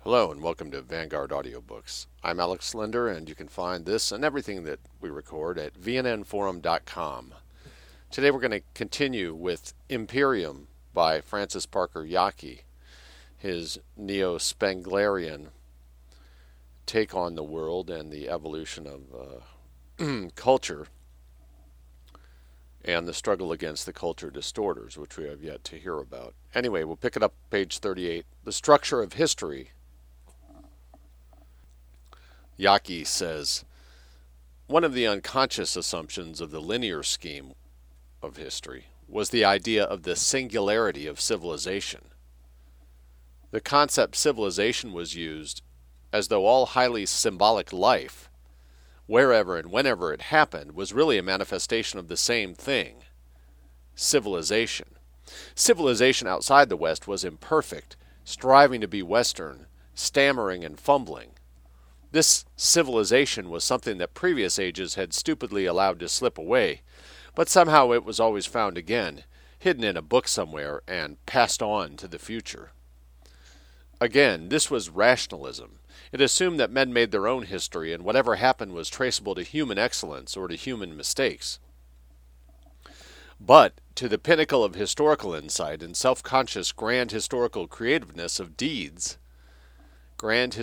Hello and welcome to Vanguard Audiobooks. I'm Alex Linder, and you can find this and everything that we record at vnnforum.com. Today we're going to continue with Imperium by Francis Parker Yockey, his neo-Spenglerian take on the world and the evolution of culture and the struggle against the culture distorters, which we have yet to hear about. Anyway, we'll pick it up page 38. The structure of history. Yockey says, one of the unconscious assumptions of the linear scheme of history was the idea of the singularity of civilization. The concept civilization was used as though all highly symbolic life, wherever and whenever it happened, was really a manifestation of the same thing, civilization. Civilization outside the West was imperfect, striving to be Western, stammering and fumbling. This civilization was something that previous ages had stupidly allowed to slip away, but somehow it was always found again, hidden in a book somewhere, and passed on to the future. Again, this was rationalism. It assumed that men made their own history, and whatever happened was traceable to human excellence or to human mistakes. But to the pinnacle of historical insight and self-conscious grand historical creativeness of deeds, that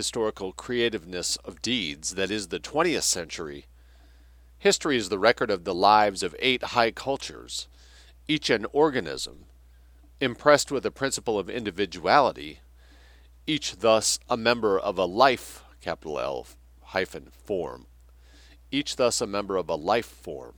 is the 20th century, history is the record of the lives of 8 high cultures, each an organism, impressed with the principle of individuality, each thus a member of a life, capital L hyphen form, each thus a member of a life form.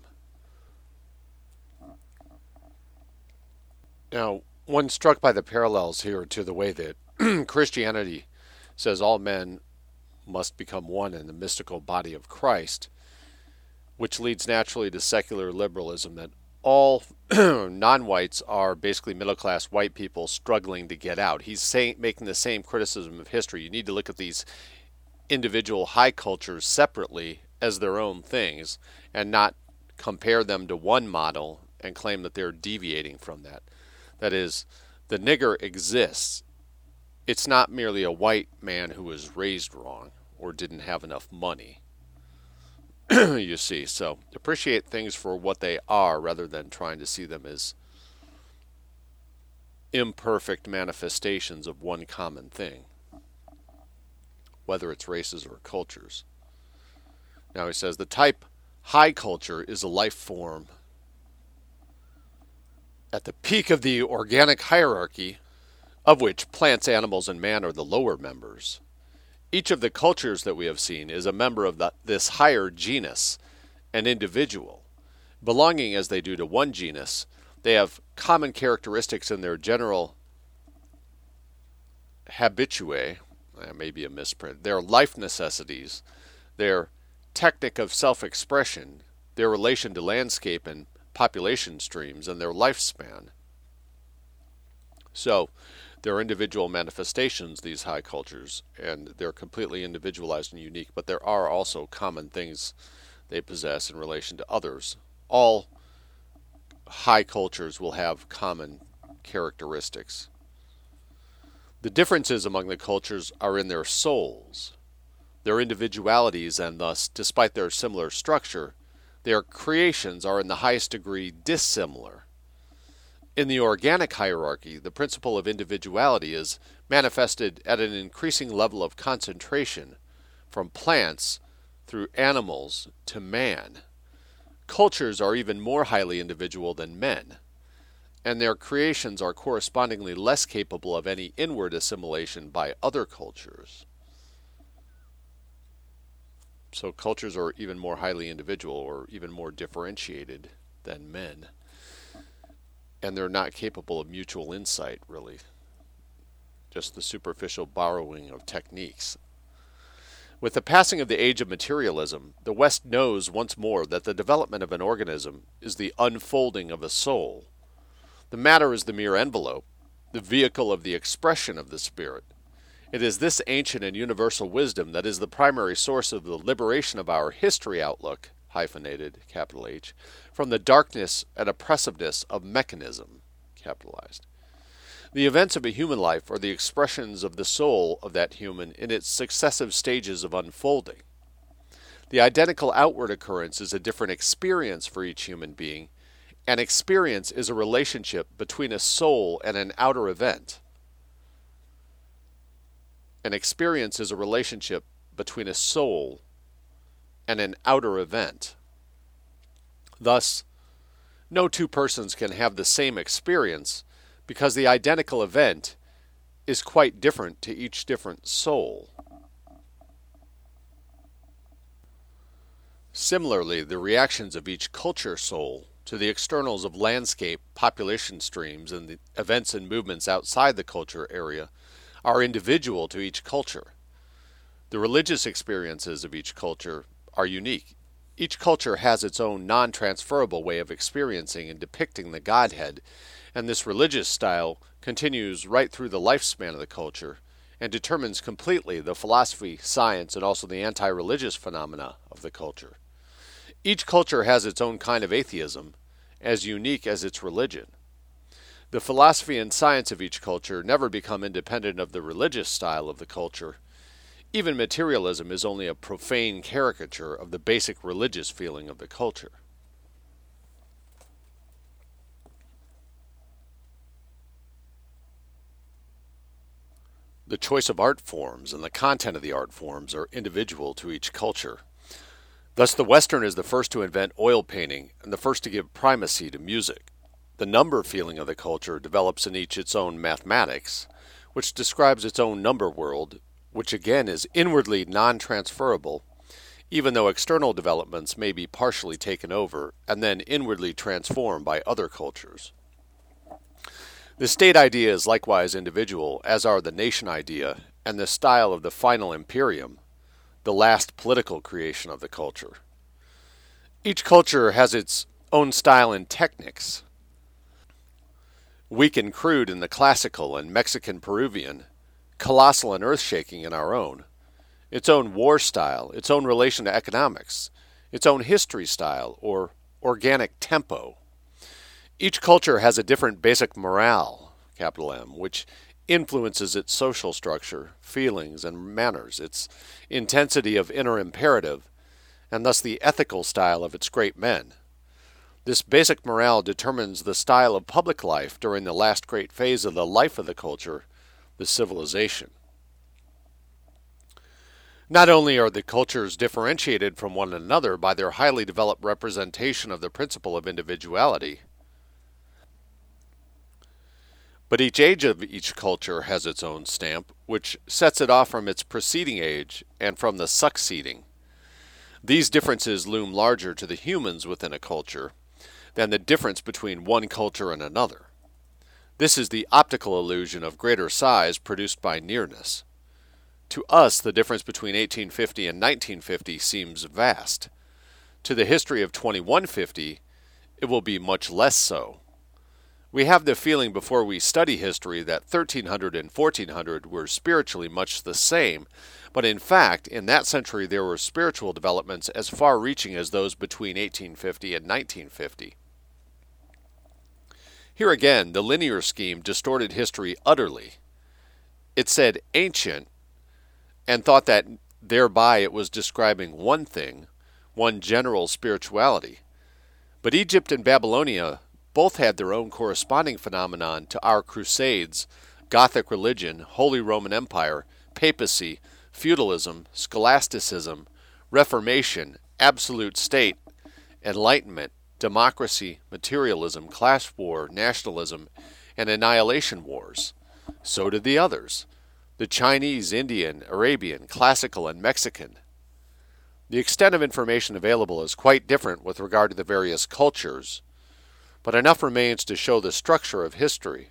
Now, one struck by the parallels here to the way that Christianity says all men must become one in the mystical body of Christ, which leads naturally to secular liberalism, that all non-whites are basically middle-class white people struggling to get out. He's making the same criticism of history. You need to look at these individual high cultures separately as their own things and not compare them to one model and claim that they're deviating from that. That is, the nigger exists. It's not merely a white man who was raised wrong or didn't have enough money. You see, so appreciate things for what they are rather than trying to see them as imperfect manifestations of one common thing, whether it's races or cultures. Now he says the type high culture is a life form at the peak of the organic hierarchy, of which plants, animals, and man are the lower members. Each of the cultures that we have seen is a member of this higher genus, an individual. Belonging as they do to one genus, they have common characteristics in their general habitue, maybe a misprint, their life necessities, their technique of self-expression, their relation to landscape and population streams, and their lifespan. So, they're individual manifestations, these high cultures, and they're completely individualized and unique, but there are also common things they possess in relation to others. All high cultures will have common characteristics. The differences among the cultures are in their souls, their individualities, and thus, despite their similar structure, their creations are in the highest degree dissimilar. In the organic hierarchy, the principle of individuality is manifested at an increasing level of concentration, from plants through animals to man. Cultures are even more highly individual than men, and their creations are correspondingly less capable of any inward assimilation by other cultures. So cultures are even more highly individual or even more differentiated than men. And they're not capable of mutual insight, really. Just the superficial borrowing of techniques. With the passing of the age of materialism, the West knows once more that the development of an organism is the unfolding of a soul. The matter is the mere envelope, the vehicle of the expression of the spirit. It is this ancient and universal wisdom that is the primary source of the liberation of our history outlook, hyphenated, capital H, from the darkness and oppressiveness of mechanism, capitalized. The events of a human life are the expressions of the soul of that human in its successive stages of unfolding. The identical outward occurrence is a different experience for each human being, and experience is a relationship between a soul and an outer event. An experience is a relationship between a soul and an outer event. Thus, no two persons can have the same experience because the identical event is quite different to each different soul. Similarly, the reactions of each culture soul to the externals of landscape, population streams, and the events and movements outside the culture area are individual to each culture. The religious experiences of each culture are unique. Each culture has its own non-transferable way of experiencing and depicting the Godhead, and this religious style continues right through the lifespan of the culture and determines completely the philosophy, science, and also the anti-religious phenomena of the culture. Each culture has its own kind of atheism, as unique as its religion. The philosophy and science of each culture never become independent of the religious style of the culture. Even materialism is only a profane caricature of the basic religious feeling of the culture. The choice of art forms and the content of the art forms are individual to each culture. Thus, the Western is the first to invent oil painting and the first to give primacy to music. The number feeling of the culture develops in each its own mathematics, which describes its own number world, which again is inwardly non-transferable, even though external developments may be partially taken over and then inwardly transformed by other cultures. The state idea is likewise individual, as are the nation idea and the style of the final imperium, the last political creation of the culture. Each culture has its own style and techniques, weak and crude in the classical and Mexican Peruvian, colossal and earth-shaking in our own, its own war style, its own relation to economics, its own history style, or organic tempo. Each culture has a different basic morale, capital M, which influences its social structure, feelings, and manners, its intensity of inner imperative, and thus the ethical style of its great men. This basic morale determines the style of public life during the last great phase of the life of the culture, the civilization. Not only are the cultures differentiated from one another by their highly developed representation of the principle of individuality, but each age of each culture has its own stamp, which sets it off from its preceding age and from the succeeding. These differences loom larger to the humans within a culture than the difference between one culture and another. This is the optical illusion of greater size produced by nearness. To us, the difference between 1850 and 1950 seems vast. To the history of 2150, it will be much less so. We have the feeling before we study history that 1300 and 1400 were spiritually much the same, but in fact, in that century there were spiritual developments as far-reaching as those between 1850 and 1950. Here again, the linear scheme distorted history utterly. It said ancient and thought that thereby it was describing one thing, one general spirituality. But Egypt and Babylonia both had their own corresponding phenomenon to our Crusades, Gothic religion, Holy Roman Empire, papacy, feudalism, scholasticism, Reformation, absolute state, enlightenment, democracy, materialism, class war, nationalism, and annihilation wars. So did the others, the Chinese, Indian, Arabian, classical, and Mexican. The extent of information available is quite different with regard to the various cultures, but enough remains to show the structure of history.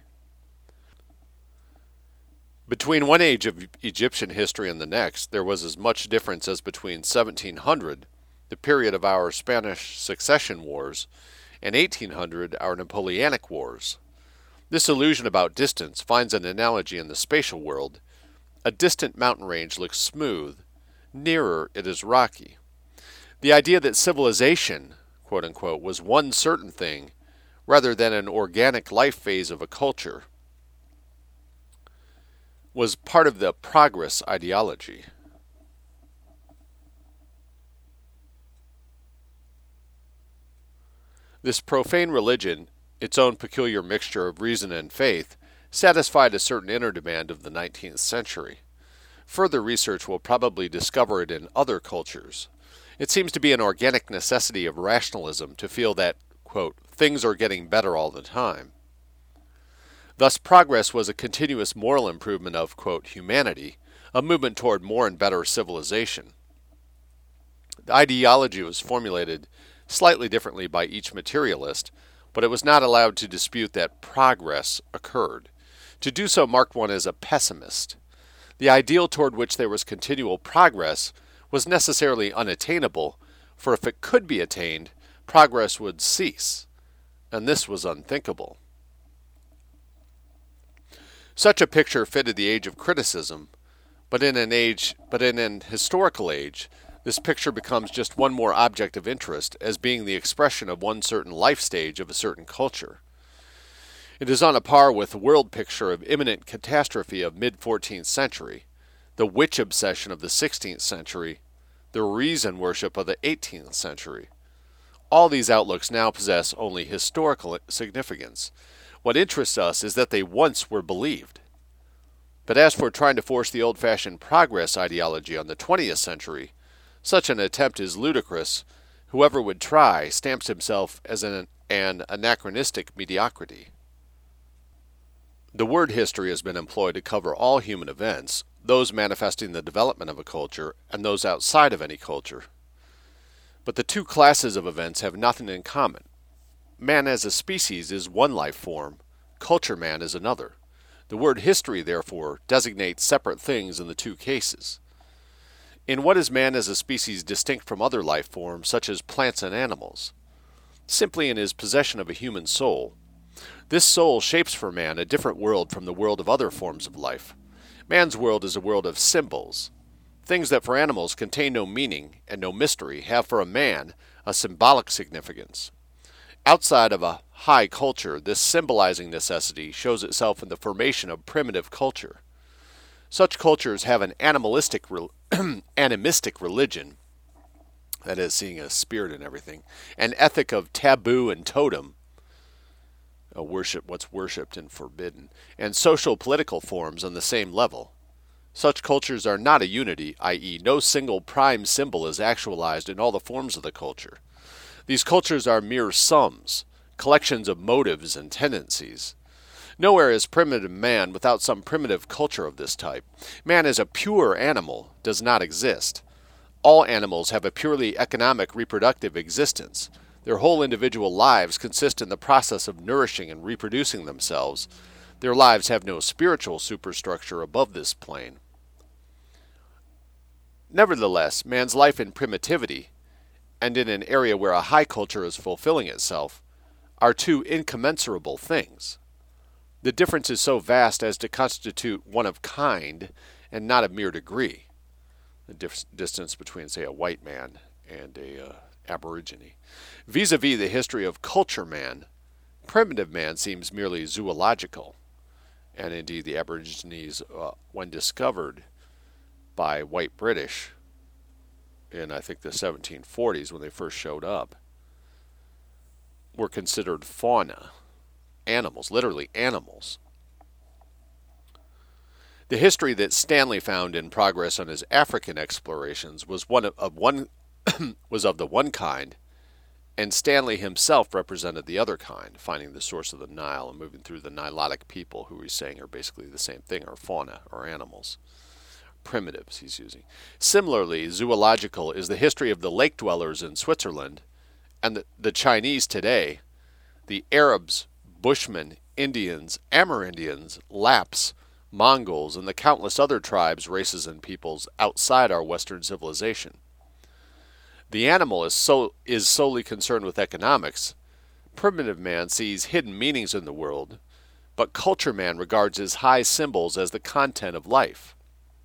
Between one age of Egyptian history and the next, there was as much difference as between 1700, the period of our Spanish succession wars, and 1800, our Napoleonic wars. This illusion about distance finds an analogy in the spatial world. A distant mountain range looks smooth. Nearer, it is rocky. The idea that civilization, quote unquote, was one certain thing, rather than an organic life phase of a culture, was part of the progress ideology. This profane religion, its own peculiar mixture of reason and faith, satisfied a certain inner demand of the 19th century. Further research will probably discover it in other cultures. It seems to be an organic necessity of rationalism to feel that, quote, things are getting better all the time. Thus, progress was a continuous moral improvement of, quote, humanity, a movement toward more and better civilization. The ideology was formulated slightly differently by each materialist, but it was not allowed to dispute that progress occurred. To do so marked one as a pessimist. The ideal toward which there was continual progress was necessarily unattainable, for if it could be attained, progress would cease, and this was unthinkable. Such a picture fitted the age of criticism, but in an historical age, this picture becomes just one more object of interest as being the expression of one certain life stage of a certain culture. It is on a par with the world picture of imminent catastrophe of mid-14th century, the witch obsession of the 16th century, the reason worship of the 18th century. All these outlooks now possess only historical significance. What interests us is that they once were believed. But as for trying to force the old-fashioned progress ideology on the 20th century, such an attempt is ludicrous. Whoever would try stamps himself as an anachronistic mediocrity. The word history has been employed to cover all human events, those manifesting the development of a culture and those outside of any culture. But the two classes of events have nothing in common. Man as a species is one life form, culture man is another. The word history, therefore, designates separate things in the two cases. In what is man as a species distinct from other life forms, such as plants and animals? Simply in his possession of a human soul. This soul shapes for man a different world from the world of other forms of life. Man's world is a world of symbols. Things that for animals contain no meaning and no mystery have for a man a symbolic significance. Outside of a high culture, this symbolizing necessity shows itself in the formation of primitive culture. Such cultures have an animistic religion, that is, seeing a spirit in everything, an ethic of taboo and totem, worship what's worshipped and forbidden, and social political forms on the same level. Such cultures are not a unity, i.e., no single prime symbol is actualized in all the forms of the culture. These cultures are mere sums, collections of motives and tendencies. Nowhere is primitive man without some primitive culture of this type. Man as a pure animal does not exist. All animals have a purely economic reproductive existence. Their whole individual lives consist in the process of nourishing and reproducing themselves. Their lives have no spiritual superstructure above this plane. Nevertheless, man's life in primitivity, and in an area where a high culture is fulfilling itself, are two incommensurable things. The difference is so vast as to constitute one of kind and not of mere degree. The distance between, say, a white man and a aborigine. Vis-a-vis the history of culture man, primitive man seems merely zoological. And indeed the aborigines, when discovered by white British in, I think, the 1740s when they first showed up, were considered fauna, animals, literally animals. The history that Stanley found in progress on his African explorations was of the one kind, and Stanley himself represented the other kind, finding the source of the Nile and moving through the Nilotic people, who he's saying are basically the same thing, or fauna, or animals. Primitives he's using. Similarly, zoological is the history of the lake dwellers in Switzerland, and the Chinese today, the Arabs, Bushmen, Indians, Amerindians, Lapps, Mongols, and the countless other tribes, races, and peoples outside our Western civilization. The animal is solely concerned with economics. Primitive man sees hidden meanings in the world, but culture man regards his high symbols as the content of life.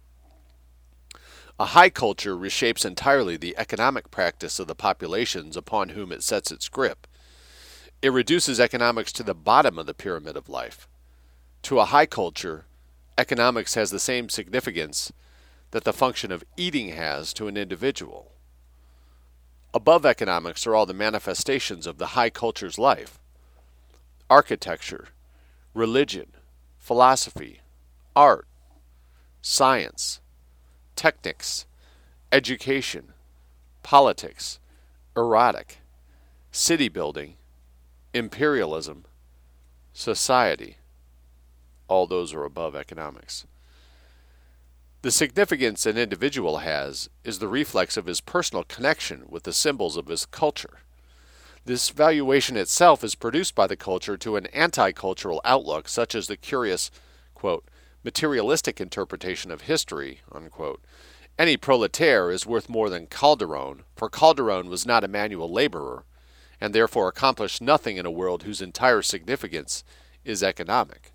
A high culture reshapes entirely the economic practice of the populations upon whom it sets its grip. It reduces economics to the bottom of the pyramid of life. To a high culture, economics has the same significance that the function of eating has to an individual. Above economics are all the manifestations of the high culture's life: architecture, religion, philosophy, art, science, technics, education, politics, erotic, city building, imperialism, society. All those are above economics. The significance an individual has is the reflex of his personal connection with the symbols of his culture. This valuation itself is produced by the culture to an anti-cultural outlook, such as the curious, quote, materialistic interpretation of history, unquote. Any proletaire is worth more than Calderon, for Calderon was not a manual laborer, and therefore accomplished nothing in a world whose entire significance is economic.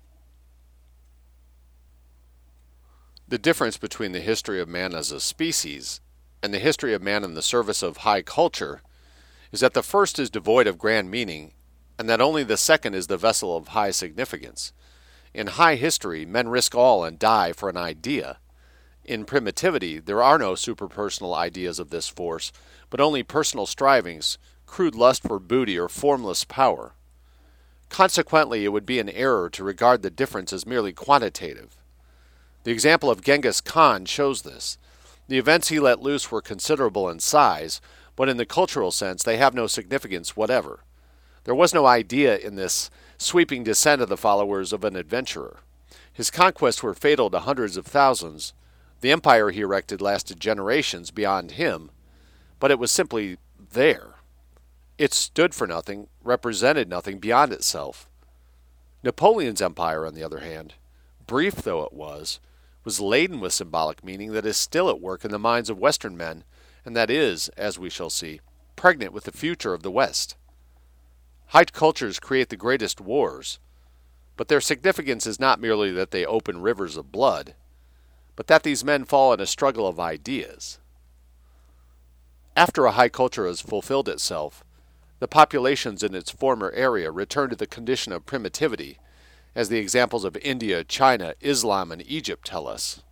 The difference between the history of man as a species and the history of man in the service of high culture is that the first is devoid of grand meaning, and that only the second is the vessel of high significance. In high history, men risk all and die for an idea. In primitivity, there are no superpersonal ideas of this force, but only personal strivings, crude lust for booty, or formless power. Consequently, it would be an error to regard the difference as merely quantitative. The example of Genghis Khan shows this. The events he let loose were considerable in size, but in the cultural sense they have no significance whatever. There was no idea in this sweeping descent of the followers of an adventurer. His conquests were fatal to hundreds of thousands. The empire he erected lasted generations beyond him, but it was simply there. It stood for nothing, represented nothing beyond itself. Napoleon's empire, on the other hand, brief though it was laden with symbolic meaning that is still at work in the minds of Western men, and that is, as we shall see, pregnant with the future of the West. High cultures create the greatest wars, but their significance is not merely that they open rivers of blood, but that these men fall in a struggle of ideas. After a high culture has fulfilled itself, the populations in its former area return to the condition of primitivity, as the examples of India, China, Islam, and Egypt tell us.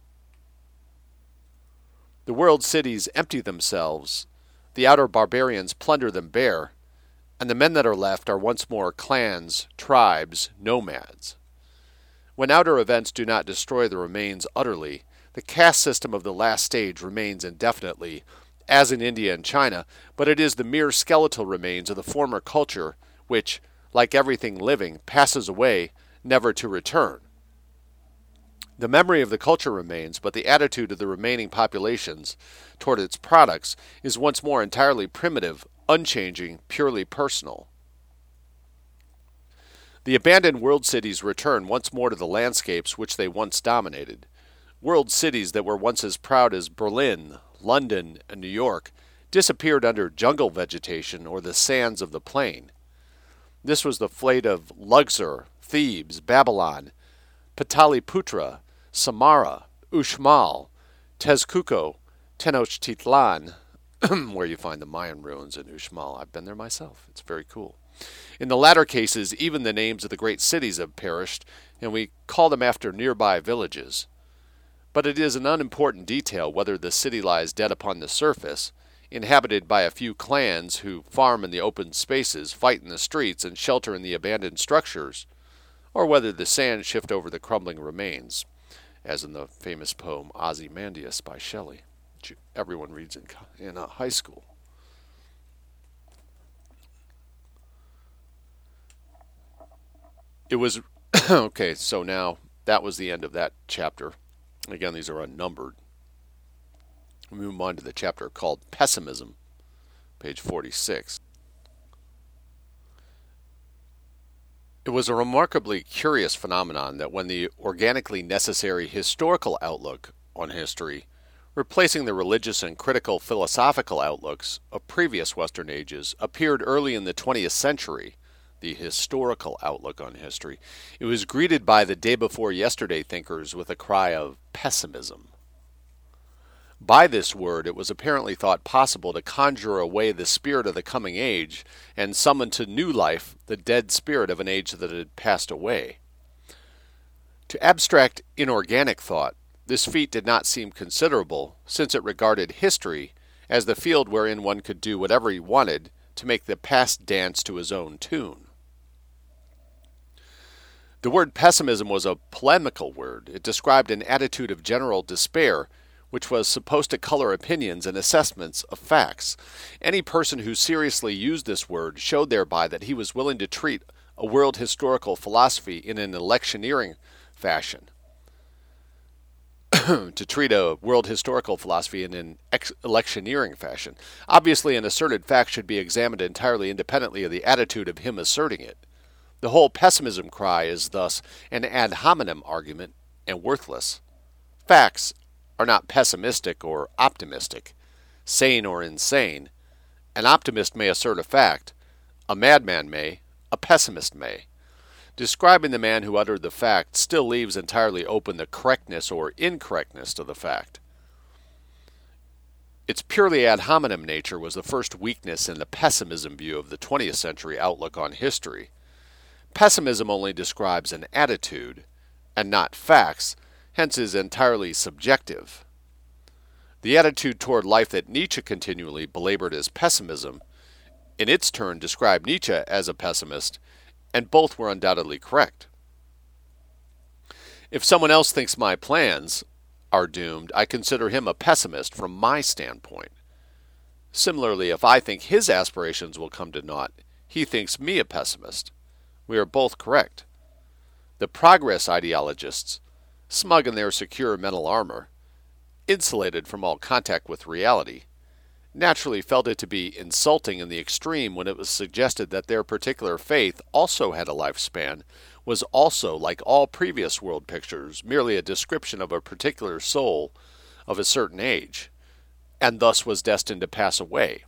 The world cities empty themselves, the outer barbarians plunder them bare, and the men that are left are once more clans, tribes, nomads. When outer events do not destroy the remains utterly, the caste system of the last stage remains indefinitely, as in India and China, but it is the mere skeletal remains of the former culture which, like everything living, passes away, never to return. The memory of the culture remains, but the attitude of the remaining populations toward its products is once more entirely primitive, unchanging, purely personal. The abandoned world cities return once more to the landscapes which they once dominated. World cities that were once as proud as Berlin, London, and New York disappeared under jungle vegetation or the sands of the plain. This was the fate of Luxor, Thebes, Babylon, Pataliputra, Samara, Uxmal, Tezcuco, Tenochtitlan, where you find the Mayan ruins in Uxmal. I've been there myself. It's very cool. In the latter cases, even the names of the great cities have perished, and we call them after nearby villages. But it is an unimportant detail whether the city lies dead upon the surface, inhabited by a few clans who farm in the open spaces, fight in the streets, and shelter in the abandoned structures, or whether the sands shift over the crumbling remains, as in the famous poem Ozymandias by Shelley, which everyone reads in high school. It was, okay, so now that was the end of that chapter. Again, these are unnumbered. We move on to the chapter called Pessimism, page 46. It was a remarkably curious phenomenon that when the organically necessary historical outlook on history, replacing the religious and critical philosophical outlooks of previous Western ages, appeared early in the 20th century, the historical outlook on history, it was greeted by the day-before-yesterday thinkers with a cry of pessimism. By this word, it was apparently thought possible to conjure away the spirit of the coming age and summon to new life the dead spirit of an age that had passed away. To abstract inorganic thought, this feat did not seem considerable, since it regarded history as the field wherein one could do whatever he wanted to make the past dance to his own tune. The word pessimism was a polemical word. It described an attitude of general despair, which was supposed to color opinions and assessments of facts. Any person who seriously used this word showed thereby that he was willing to treat a world historical philosophy in an electioneering fashion. To treat a world historical philosophy in an electioneering fashion. Obviously, an asserted fact should be examined entirely independently of the attitude of him asserting it. The whole pessimism cry is thus an ad hominem argument and worthless. Facts are not pessimistic or optimistic, sane or insane. An optimist may assert a fact, a madman may, a pessimist may. Describing the man who uttered the fact still leaves entirely open the correctness or incorrectness of the fact. Its purely ad hominem nature was the first weakness in the pessimism view of the 20th century outlook on history. Pessimism only describes an attitude, and not facts, hence is entirely subjective. The attitude toward life that Nietzsche continually belabored as pessimism, in its turn described Nietzsche as a pessimist, and both were undoubtedly correct. If someone else thinks my plans are doomed, I consider him a pessimist from my standpoint. Similarly, if I think his aspirations will come to naught, he thinks me a pessimist. We are both correct. The progress ideologists, smug in their secure mental armor, insulated from all contact with reality, naturally felt it to be insulting in the extreme when it was suggested that their particular faith also had a lifespan, was also, like all previous world pictures, merely a description of a particular soul of a certain age, and thus was destined to pass away.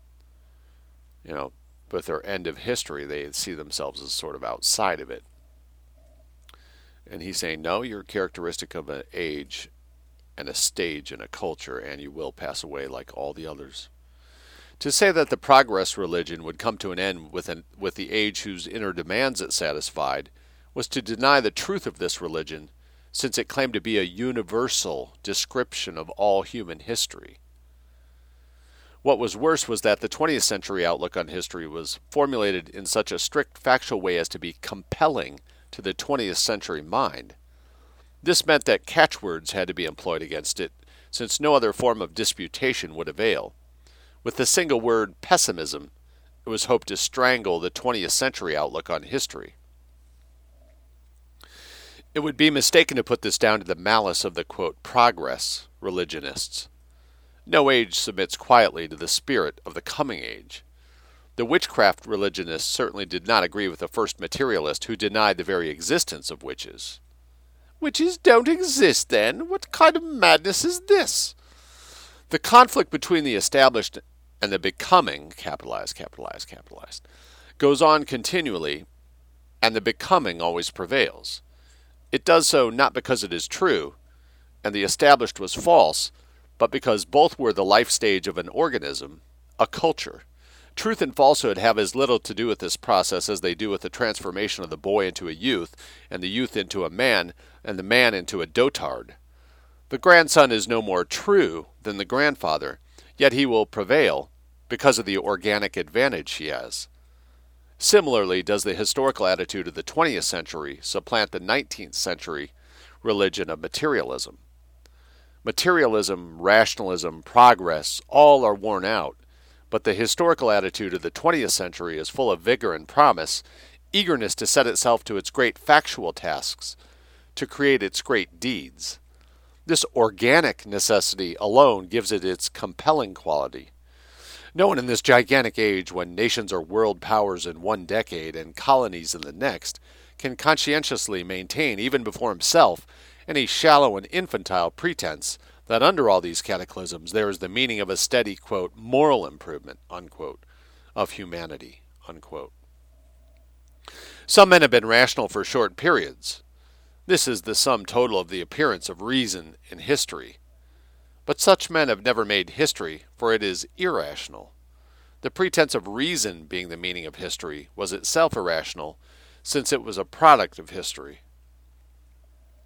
With their end of history, they see themselves as sort of outside of it. And he's saying, no, you're characteristic of an age and a stage and a culture, and you will pass away like all the others. To say that the progress religion would come to an end with the age whose inner demands it satisfied was to deny the truth of this religion, since it claimed to be a universal description of all human history. What was worse was that the 20th century outlook on history was formulated in such a strict factual way as to be compelling to the 20th century mind. This meant that catchwords had to be employed against it, since no other form of disputation would avail. With the single word pessimism, it was hoped to strangle the 20th century outlook on history. It would be mistaken to put this down to the malice of the, quote, progress religionists. No age submits quietly to the spirit of the coming age. The witchcraft religionists certainly did not agree with the first materialist who denied the very existence of witches. Witches don't exist, then? What kind of madness is this? The conflict between the established and the becoming, capitalized, goes on continually, and the becoming always prevails. It does so not because it is true, and the established was false, but because both were the life stage of an organism, a culture. Truth and falsehood have as little to do with this process as they do with the transformation of the boy into a youth, and the youth into a man, and the man into a dotard. The grandson is no more true than the grandfather, yet he will prevail because of the organic advantage he has. Similarly, does the historical attitude of the 20th century supplant the 19th century religion of materialism. Materialism, rationalism, progress, all are worn out, but the historical attitude of the 20th century is full of vigor and promise, eagerness to set itself to its great factual tasks, to create its great deeds. This organic necessity alone gives it its compelling quality. No one in this gigantic age, when nations are world powers in one decade and colonies in the next, can conscientiously maintain, even before himself, any shallow and infantile pretense that under all these cataclysms there is the meaning of a steady, quote, moral improvement, unquote, of humanity, unquote. Some men have been rational for short periods. This is the sum total of the appearance of reason in history. But such men have never made history, for it is irrational. The pretense of reason being the meaning of history was itself irrational, since it was a product of history.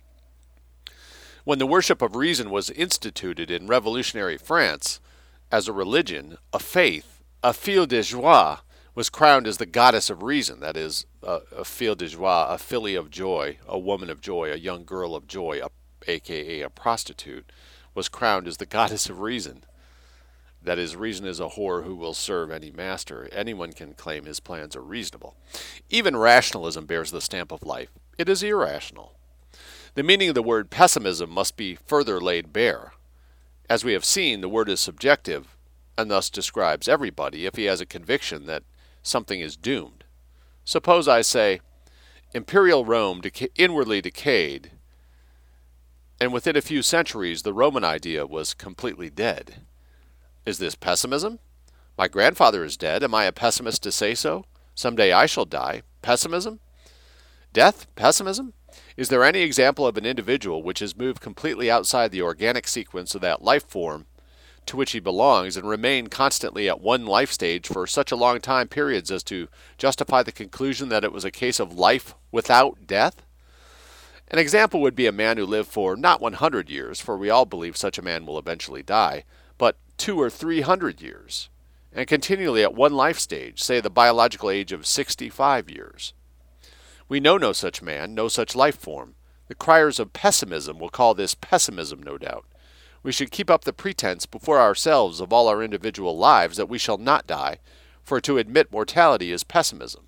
When the worship of reason was instituted in revolutionary France as a religion, a faith, a fille de joie was crowned as the goddess of reason. That is, a fille de joie, a filly of joy, a woman of joy, a young girl of joy, aka a prostitute, was crowned as the goddess of reason. That is, reason is a whore who will serve any master. Anyone can claim his plans are reasonable. Even rationalism bears the stamp of life. It is irrational. The meaning of the word pessimism must be further laid bare. As we have seen, the word is subjective and thus describes everybody if he has a conviction that something is doomed. Suppose I say, Imperial Rome inwardly decayed, and within a few centuries the Roman idea was completely dead. Is this pessimism? My grandfather is dead. Am I a pessimist to say so? Someday I shall die. Pessimism? Death? Pessimism? Is there any example of an individual which has moved completely outside the organic sequence of that life form to which he belongs and remained constantly at one life stage for such a long time periods as to justify the conclusion that it was a case of life without death? An example would be a man who lived for not 100 years, for we all believe such a man will eventually die, but 200 or 300 years, and continually at one life stage, say the biological age of 65 years. We know no such man, no such life form. The criers of pessimism will call this pessimism, no doubt. We should keep up the pretense before ourselves of all our individual lives that we shall not die, for to admit mortality is pessimism.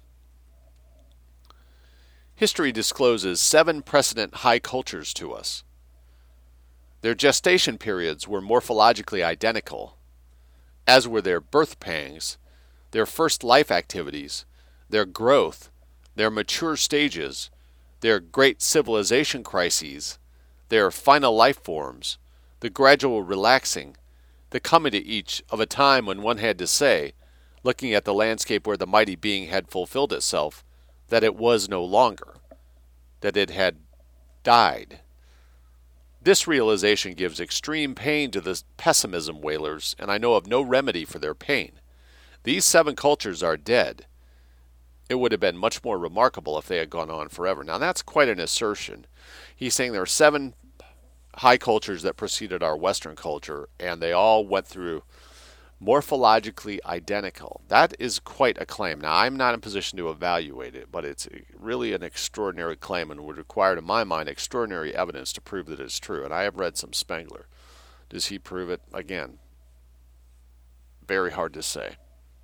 History discloses 7 precedent high cultures to us. Their gestation periods were morphologically identical, as were their birth pangs, their first life activities, their growth, their mature stages, their great civilization crises, their final life forms, the gradual relaxing, the coming to each of a time when one had to say, looking at the landscape where the mighty being had fulfilled itself, that it was no longer, that it had died. This realization gives extreme pain to the pessimism wailers, and I know of no remedy for their pain. These 7 cultures are dead. It would have been much more remarkable if they had gone on forever. Now that's quite an assertion. He's saying there are 7 high cultures that preceded our Western culture, and they all went through morphologically identical. That is quite a claim. Now, I'm not in a position to evaluate it, but it's really an extraordinary claim and would require, to my mind, extraordinary evidence to prove that it's true. And I have read some Spengler. Does he prove it? Again, very hard to say.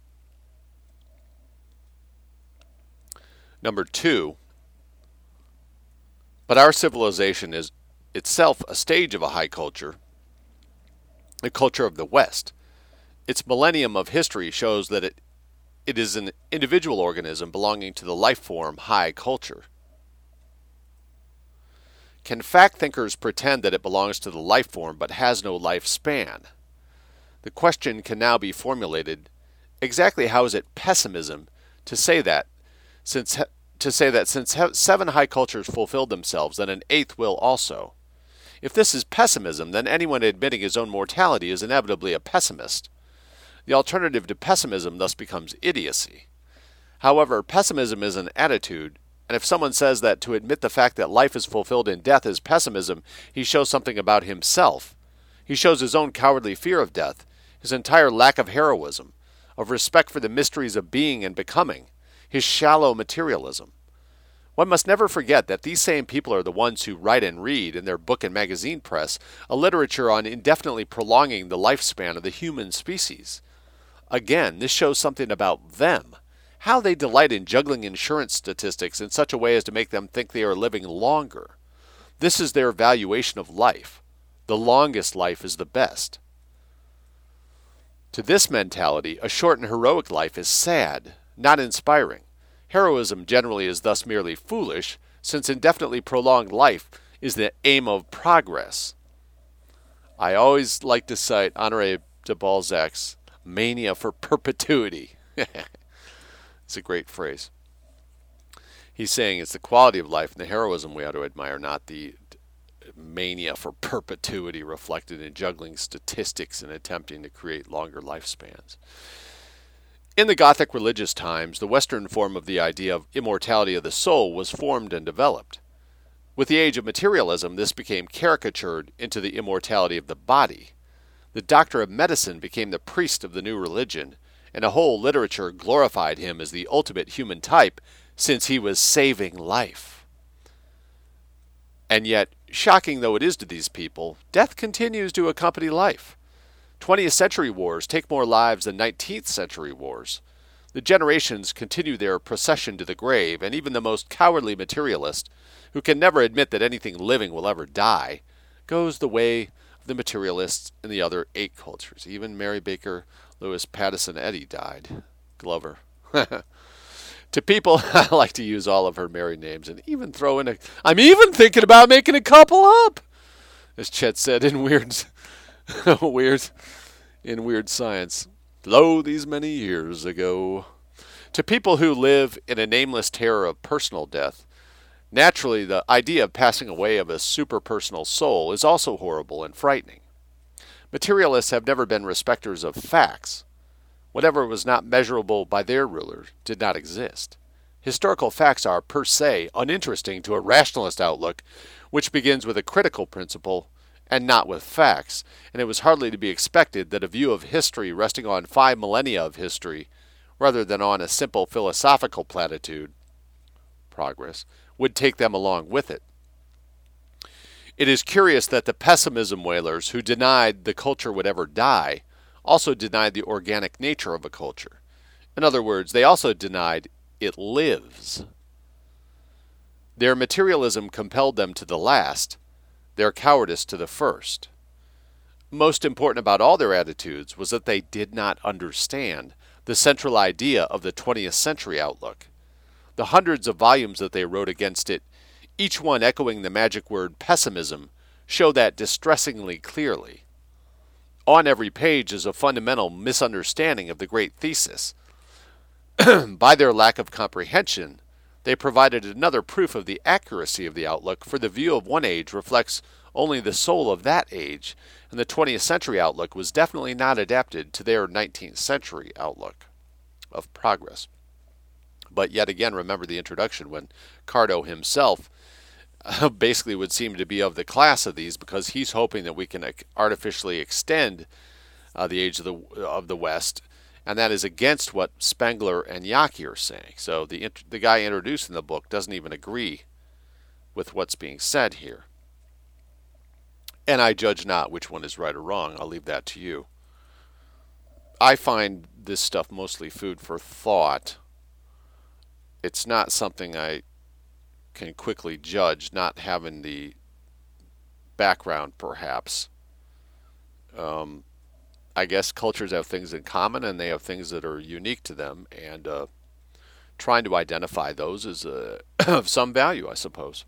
Number 2, but our civilization is itself a stage of a high culture, the culture of the West. Its millennium of history shows that it is an individual organism belonging to the life form high culture. Can fact thinkers pretend that it belongs to the life form but has no lifespan? The question can now be formulated, exactly how is it pessimism to say that since 7 high cultures fulfilled themselves, then an 8th will also? If this is pessimism, then anyone admitting his own mortality is inevitably a pessimist. The alternative to pessimism thus becomes idiocy. However, pessimism is an attitude, and if someone says that to admit the fact that life is fulfilled in death is pessimism, he shows something about himself. He shows his own cowardly fear of death, his entire lack of heroism, of respect for the mysteries of being and becoming, his shallow materialism. One must never forget that these same people are the ones who write and read, in their book and magazine press, a literature on indefinitely prolonging the lifespan of the human species. Again, this shows something about them, how they delight in juggling insurance statistics in such a way as to make them think they are living longer. This is their valuation of life. The longest life is the best. To this mentality, a short and heroic life is sad, not inspiring. Heroism generally is thus merely foolish, since indefinitely prolonged life is the aim of progress. I always like to cite Honoré de Balzac's mania for perpetuity. It's a great phrase. He's saying it's the quality of life and the heroism we ought to admire, not the mania for perpetuity reflected in juggling statistics and attempting to create longer lifespans. In the Gothic religious times, the Western form of the idea of immortality of the soul was formed and developed. With the age of materialism, this became caricatured into the immortality of the body. The doctor of medicine became the priest of the new religion, and a whole literature glorified him as the ultimate human type since he was saving life. And yet, shocking though it is to these people, death continues to accompany life. 20th century wars take more lives than 19th century wars. The generations continue their procession to the grave, and even the most cowardly materialist, who can never admit that anything living will ever die, goes the way of the materialists in the other 8 cultures. Even Mary Baker Lewis Pattison Eddy died. Glover. To people, I like to use all of her married names and even throw in I'm even thinking about making a couple up, as Chet said in Weird Science. Lo, these many years ago. To people who live in a nameless terror of personal death, naturally the idea of passing away of a superpersonal soul is also horrible and frightening. Materialists have never been respecters of facts. Whatever was not measurable by their ruler did not exist. Historical facts are, per se, uninteresting to a rationalist outlook, which begins with a critical principle and not with facts, and it was hardly to be expected that a view of history resting on 5 millennia of history, rather than on a simple philosophical platitude, progress, would take them along with it. It is curious that the pessimism wailers who denied the culture would ever die also denied the organic nature of a culture. In other words, they also denied it lives. Their materialism compelled them to the last, their cowardice to the first. Most important about all their attitudes was that they did not understand the central idea of the 20th century outlook. The hundreds of volumes that they wrote against it, each one echoing the magic word pessimism, show that distressingly clearly. On every page is a fundamental misunderstanding of the great thesis. By their lack of comprehension, they provided another proof of the accuracy of the outlook, for the view of one age reflects only the soul of that age, and the 20th century outlook was definitely not adapted to their 19th century outlook of progress. But yet again, remember the introduction when Cardo himself basically would seem to be of the class of these, because he's hoping that we can artificially extend the age of the West, and that is against what Spengler and Yockey are saying. So the guy introduced in the book doesn't even agree with what's being said here. And I judge not which one is right or wrong. I'll leave that to you. I find this stuff mostly food for thought. It's not something I can quickly judge, not having the background perhaps. I guess cultures have things in common and they have things that are unique to them, and trying to identify those is of some value, I suppose.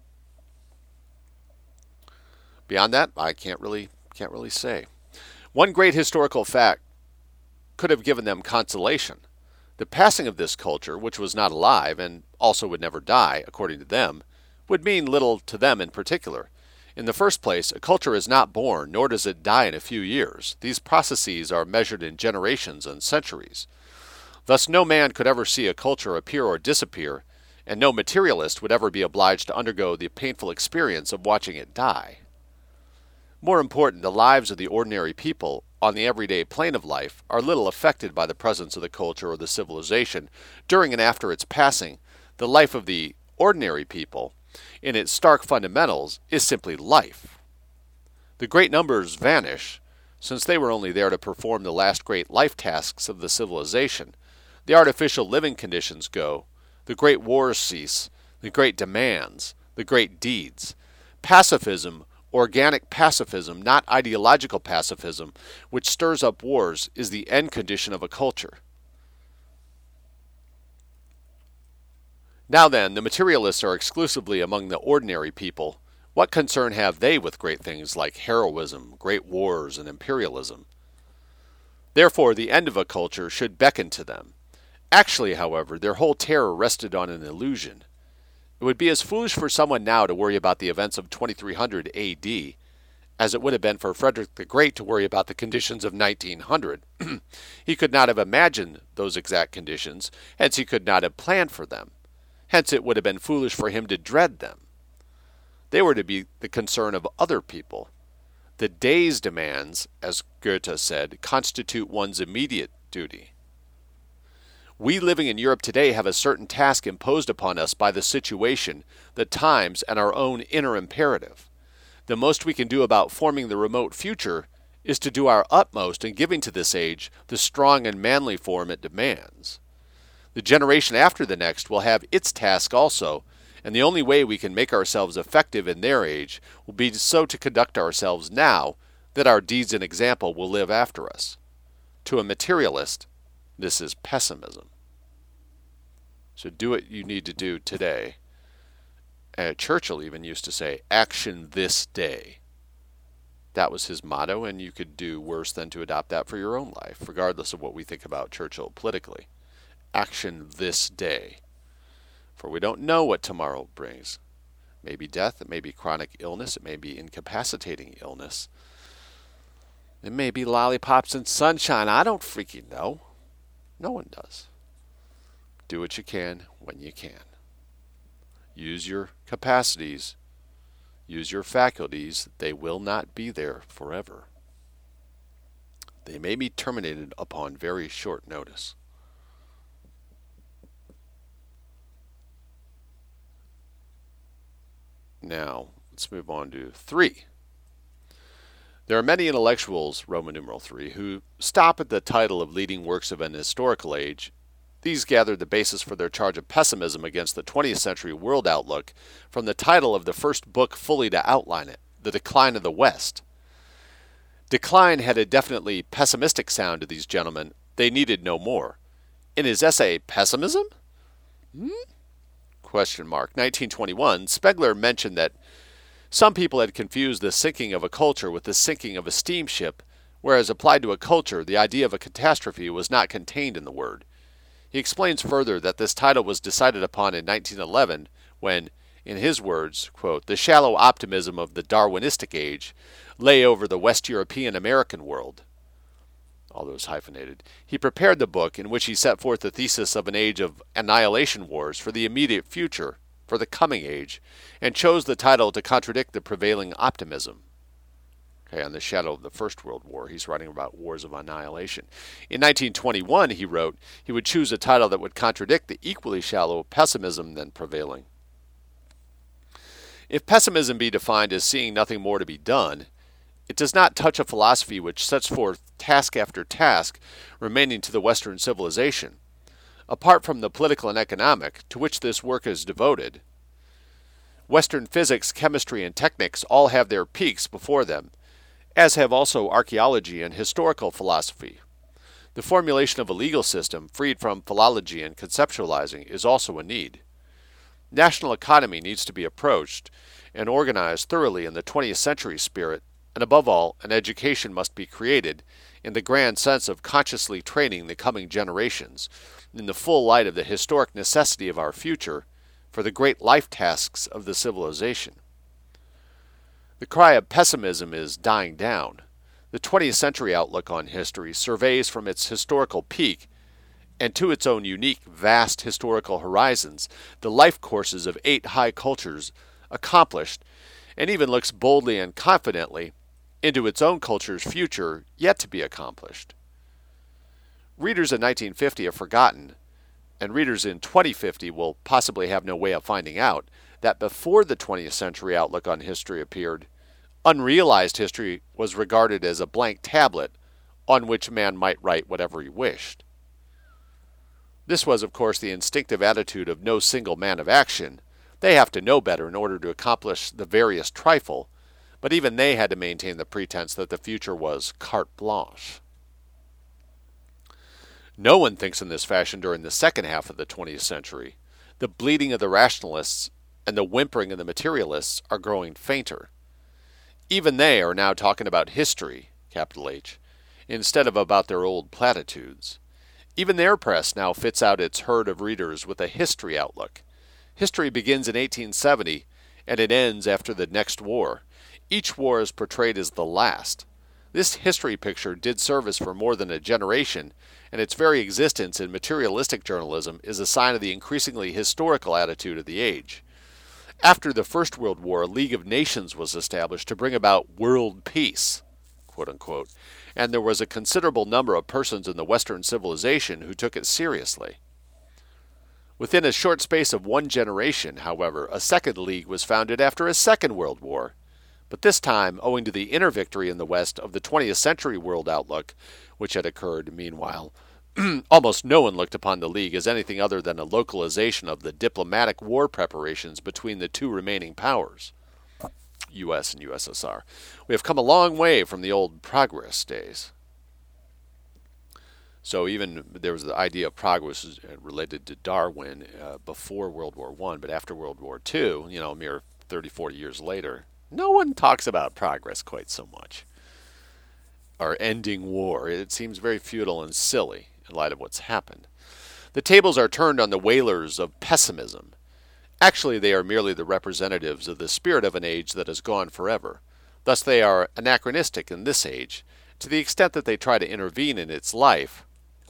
Beyond that, I can't really say. One great historical fact could have given them consolation. The passing of this culture, which was not alive and also would never die, according to them, would mean little to them in particular. In the first place, a culture is not born, nor does it die in a few years. These processes are measured in generations and centuries. Thus, no man could ever see a culture appear or disappear, and no materialist would ever be obliged to undergo the painful experience of watching it die. More important, the lives of the ordinary people on the everyday plane of life are little affected by the presence of the culture or the civilization. During and after its passing, the life of the ordinary people, in its stark fundamentals, is simply life. The great numbers vanish, since they were only there to perform the last great life tasks of the civilization. The artificial living conditions go, the great wars cease, the great demands, the great deeds. Pacifism, organic pacifism, not ideological pacifism, which stirs up wars, is the end condition of a culture. Now then, the materialists are exclusively among the ordinary people. What concern have they with great things like heroism, great wars, and imperialism? Therefore, the end of a culture should beckon to them. Actually, however, their whole terror rested on an illusion. It would be as foolish for someone now to worry about the events of 2300 A.D. as it would have been for Frederick the Great to worry about the conditions of 1900. He could not have imagined those exact conditions, hence he could not have planned for them. Hence it would have been foolish for him to dread them. They were to be the concern of other people. The day's demands, as Goethe said, constitute one's immediate duty. We living in Europe today have a certain task imposed upon us by the situation, the times, and our own inner imperative. The most we can do about forming the remote future is to do our utmost in giving to this age the strong and manly form it demands. The generation after the next will have its task also, and the only way we can make ourselves effective in their age will be so to conduct ourselves now that our deeds and example will live after us. To a materialist, this is pessimism. So do what you need to do today. Churchill even used to say, "Action this day." That was his motto, and you could do worse than to adopt that for your own life, regardless of what we think about Churchill politically. Action this day. For we don't know what tomorrow brings. It may be death, it may be chronic illness, it may be incapacitating illness. It may be lollipops and sunshine. I don't freaking know. No one does. Do what you can when you can. Use your capacities. Use your faculties. They will not be there forever. They may be terminated upon very short notice. Now, let's move on to 3. There are many intellectuals, Roman numeral 3, who stop at the title of leading works of an historical age. These gather the basis for their charge of pessimism against the 20th century world outlook from the title of the first book fully to outline it, The Decline of the West. Decline had a definitely pessimistic sound to these gentlemen. They needed no more. In his essay, Pessimism? Question mark. 1921, Spengler mentioned that some people had confused the sinking of a culture with the sinking of a steamship, whereas applied to a culture, the idea of a catastrophe was not contained in the word. He explains further that this title was decided upon in 1911 when, in his words, quote, "the shallow optimism of the Darwinistic age lay over the West European American world." All those hyphenated. He prepared the book in which he set forth the thesis of an age of annihilation wars for the immediate future, for the coming age, and chose the title to contradict the prevailing optimism. Okay, on the shadow of the First World War, he's writing about wars of annihilation. In 1921, he wrote he would choose a title that would contradict the equally shallow pessimism then prevailing. If pessimism be defined as seeing nothing more to be done, it does not touch a philosophy which sets forth task after task remaining to the Western civilization. Apart from the political and economic, to which this work is devoted, Western physics, chemistry, and technics all have their peaks before them, as have also archaeology and historical philosophy. The formulation of a legal system freed from philology and conceptualizing is also a need. National economy needs to be approached and organized thoroughly in the 20th century spirit, and above all, an education must be created in the grand sense of consciously training the coming generations in the full light of the historic necessity of our future for the great life tasks of the civilization. The cry of pessimism is dying down. The 20th century outlook on history surveys from its historical peak and to its own unique, vast historical horizons the life courses of 8 high cultures accomplished, and even looks boldly and confidently into its own culture's future yet to be accomplished. Readers in 1950 have forgotten, and readers in 2050 will possibly have no way of finding out, that before the 20th century outlook on history appeared, unrealized history was regarded as a blank tablet on which man might write whatever he wished. This was, of course, the instinctive attitude of no single man of action. They have to know better in order to accomplish the veriest trifle, but even they had to maintain the pretense that the future was carte blanche. No one thinks in this fashion during the second half of the 20th century. The bleating of the rationalists and the whimpering of the materialists are growing fainter. Even they are now talking about history, capital H, instead of about their old platitudes. Even their press now fits out its herd of readers with a history outlook. History begins in 1870, and it ends after the next war. Each war is portrayed as the last. This history picture did service for more than a generation, and its very existence in materialistic journalism is a sign of the increasingly historical attitude of the age. After the First World War, a League of Nations was established to bring about world peace, quote unquote, and there was a considerable number of persons in the Western civilization who took it seriously. Within a short space of one generation, however, a second league was founded after a Second World War, but this time owing to the inner victory in the West of the 20th century world outlook, which had occurred meanwhile. Almost no one looked upon the League as anything other than a localization of the diplomatic war preparations between the two remaining powers, U.S. and USSR. We have come a long way from the old progress days. So even there was the idea of progress related to Darwin before World War I, but after World War II, a mere 30, 40 years later, no one talks about progress quite so much. Or ending war. It seems very futile and silly in light of what's happened. The tables are turned on the wailers of pessimism. Actually, they are merely the representatives of the spirit of an age that has gone forever. Thus they are anachronistic in this age, to the extent that they try to intervene in its life.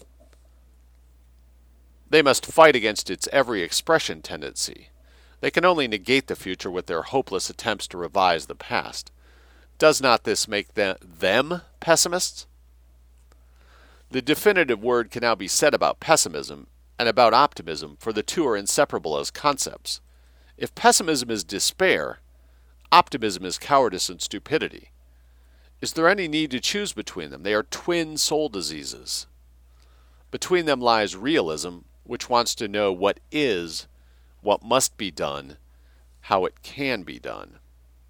They must fight against its every expression tendency. They can only negate the future with their hopeless attempts to revise the past. Does not this make them pessimists? The definitive word can now be said about pessimism and about optimism, for the two are inseparable as concepts. If pessimism is despair, optimism is cowardice and stupidity. Is there any need to choose between them? They are twin soul diseases. Between them lies realism, which wants to know what is, what must be done, how it can be done.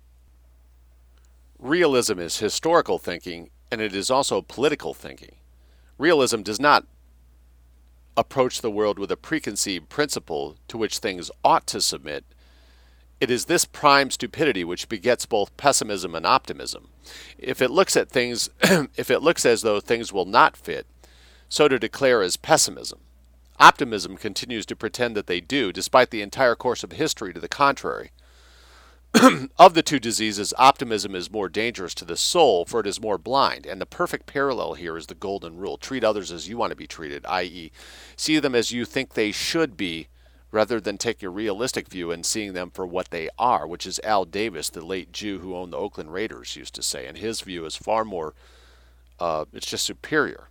Realism is historical thinking, and it is also political thinking. Realism does not approach the world with a preconceived principle to which things ought to submit. It is this prime stupidity which begets both pessimism and optimism. If it looks at things, if it looks as though things will not fit, so to declare is pessimism. Optimism continues to pretend that they do, despite the entire course of history to the contrary. Of the two diseases, optimism is more dangerous to the soul, for it is more blind, and the perfect parallel here is the golden rule. Treat others as you want to be treated, i.e., see them as you think they should be, rather than take a realistic view and seeing them for what they are, which is Al Davis, the late Jew who owned the Oakland Raiders, used to say, and his view is far more, it's just superior.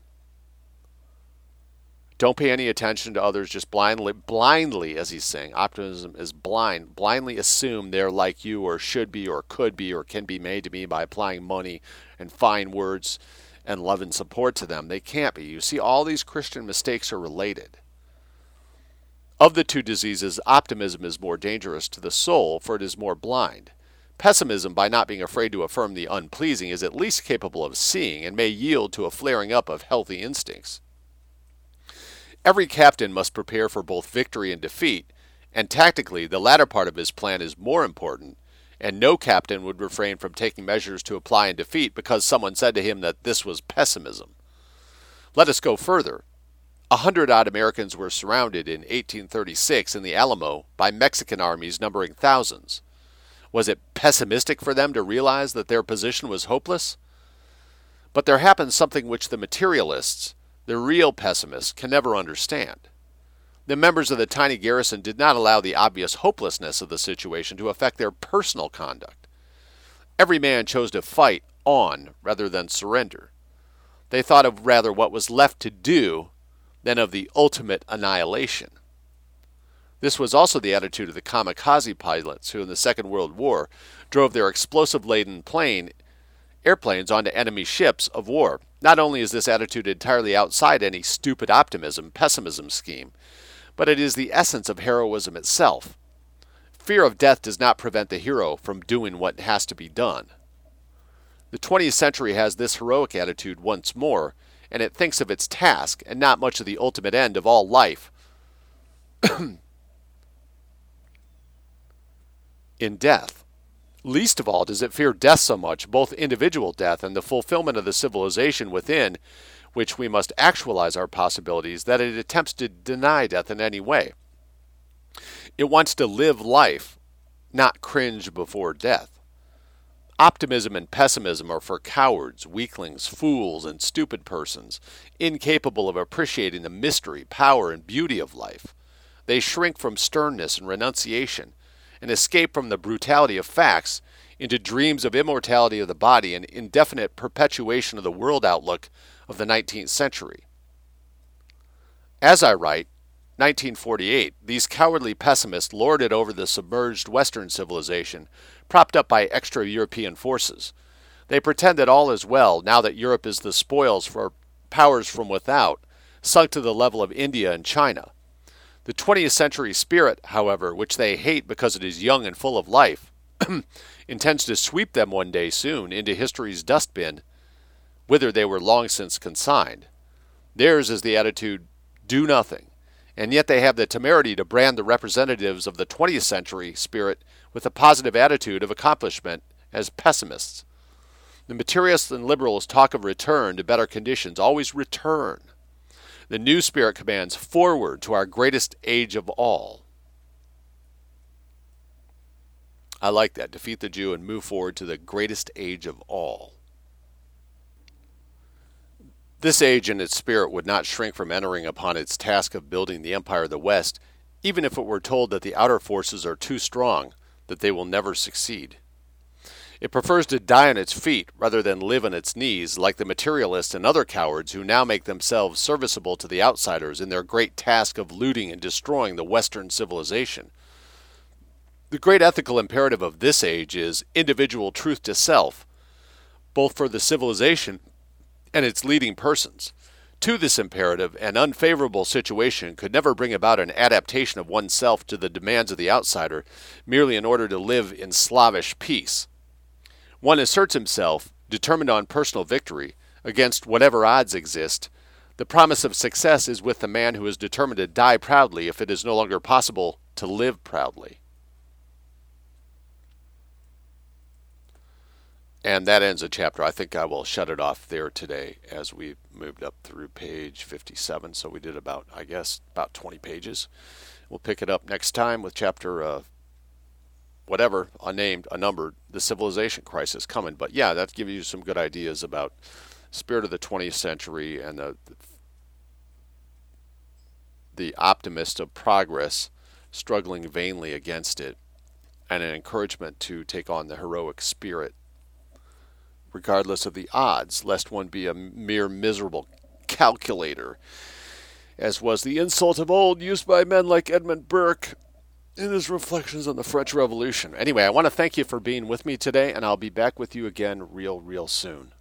Don't pay any attention to others, just blindly, as he's saying. Optimism is blind. Blindly assume they're like you or should be or could be or can be made to be by applying money and fine words and love and support to them. They can't be. You see, all these Christian mistakes are related. Of the two diseases, optimism is more dangerous to the soul, for it is more blind. Pessimism, by not being afraid to affirm the unpleasing, is at least capable of seeing and may yield to a flaring up of healthy instincts. Every captain must prepare for both victory and defeat, and tactically the latter part of his plan is more important, and no captain would refrain from taking measures to apply in defeat because someone said to him that this was pessimism. Let us go further. 100-odd Americans were surrounded in 1836 in the Alamo by Mexican armies numbering thousands. Was it pessimistic for them to realize that their position was hopeless? But there happened something which the materialists, the real pessimists, can never understand. The members of the tiny garrison did not allow the obvious hopelessness of the situation to affect their personal conduct. Every man chose to fight on rather than surrender. They thought of rather what was left to do than of the ultimate annihilation. This was also the attitude of the kamikaze pilots who in the Second World War drove their explosive-laden airplanes onto enemy ships of war. Not only is this attitude entirely outside any stupid pessimism scheme, but it is the essence of heroism itself. Fear of death does not prevent the hero from doing what has to be done. The 20th century has this heroic attitude once more, and it thinks of its task and not much of the ultimate end of all life in death. Least of all does it fear death so much, both individual death and the fulfillment of the civilization within which we must actualize our possibilities, that it attempts to deny death in any way. It wants to live life, not cringe before death. Optimism and pessimism are for cowards, weaklings, fools, and stupid persons, incapable of appreciating the mystery, power, and beauty of life. They shrink from sternness and renunciation, an escape from the brutality of facts into dreams of immortality of the body and indefinite perpetuation of the world outlook of the 19th century. As I write, 1948, these cowardly pessimists lorded over the submerged Western civilization, propped up by extra-European forces. They pretend that all is well now that Europe is the spoils for powers from without, sunk to the level of India and China. The 20th century spirit, however, which they hate because it is young and full of life, intends to sweep them one day soon into history's dustbin, whither they were long since consigned. Theirs is the attitude, do nothing, and yet they have the temerity to brand the representatives of the 20th century spirit with a positive attitude of accomplishment as pessimists. The materialists and liberals talk of return to better conditions, always return. The new spirit commands forward to our greatest age of all. I like that. Defeat the Jew and move forward to the greatest age of all. This age and its spirit would not shrink from entering upon its task of building the empire of the West, even if it were told that the outer forces are too strong, that they will never succeed. It prefers to die on its feet rather than live on its knees, like the materialists and other cowards who now make themselves serviceable to the outsiders in their great task of looting and destroying the Western civilization. The great ethical imperative of this age is individual truth to self, both for the civilization and its leading persons. To this imperative, an unfavorable situation could never bring about an adaptation of oneself to the demands of the outsider merely in order to live in slavish peace. One asserts himself, determined on personal victory, against whatever odds exist. The promise of success is with the man who is determined to die proudly if it is no longer possible to live proudly. And that ends a chapter. I think I will shut it off there today as we moved up through page 57. So we did about 20 pages. We'll pick it up next time with chapter whatever, unnamed, unnumbered, the civilization crisis coming. But yeah, that gives you some good ideas about spirit of the 20th century and the optimist of progress struggling vainly against it, and an encouragement to take on the heroic spirit regardless of the odds, lest one be a mere miserable calculator, as was the insult of old used by men like Edmund Burke in his reflections on the French Revolution. Anyway, I want to thank you for being with me today, and I'll be back with you again real soon.